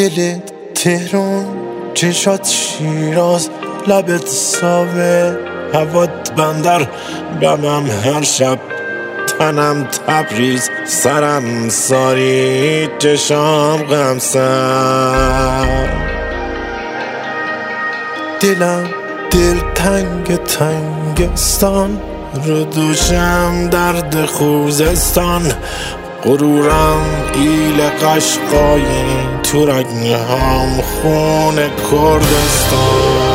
دلت تهران، چشات شیراز، لبت ساوه، هوات بندر، بمم هر شب، تنم تبریز، سرم ساری، چشام غمسر. دلم دل تنگ تنگستان، رو دوشم درد خوزستان، غرورم ایل قشقایی، تو رگهام خون کردستان.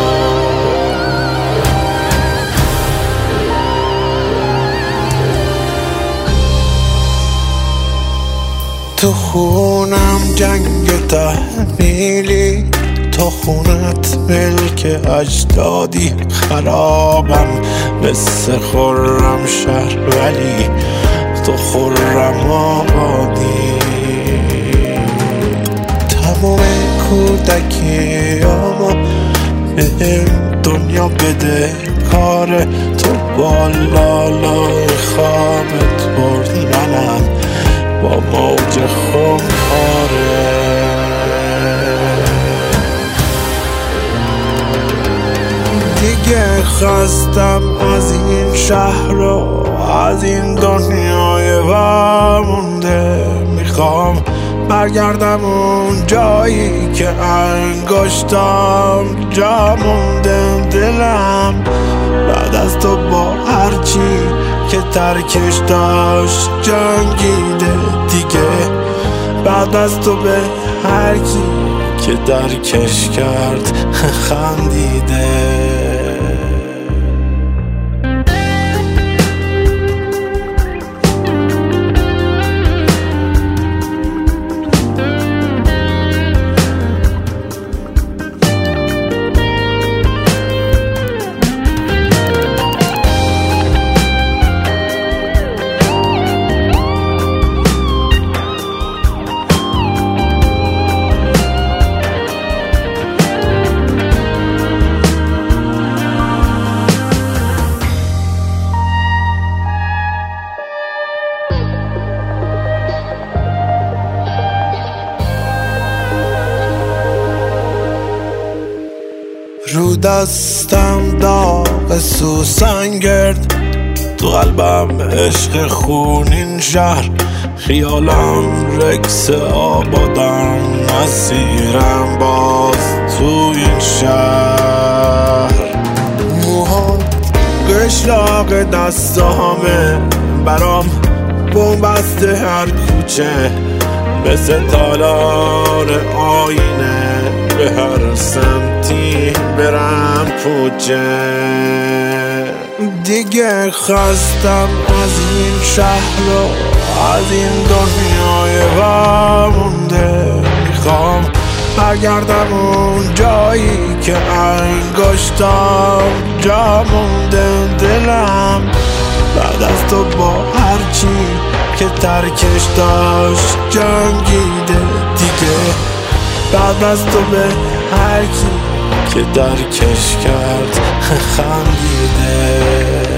تو خونم جنگ تحمیلی، تو خونت ملک اجدادی، خرابم مثل خرم شهر ولی تو خرم آبادی. تمام کودکیامو بهم دنیا بده کاره، تو بالالای خوابت برد منم با موج خماره. دیگه خستم از این شهر و از این دنیای وامونده، میخوام برگردم اون جایی که انگشتام جا مونده. دلم بعد از تو با هرچی که ترکش داشت جنگیده دیگه، بعد از تو به هر کی که درکش کرد خندیده. رو دستم داغ سوسن گرد، تو قلبم عشق خونین شهر، خیالم رکس آبادم، نسیرم باز تو این شهر. موها قشلاق دستامه برام بومبسته هر کوچه، مثل تالار آینه به هر سمتی برم پوچه. دیگه خستم از این شهر و از این دنیای وامونده، میخوام برگردم اون جایی که انگشتام جا مونده. دلم بعد از تو با هرچی که ترکش داشت جنگیده دیگه، بعد از تو به هر کی که درکش کرد خندیده.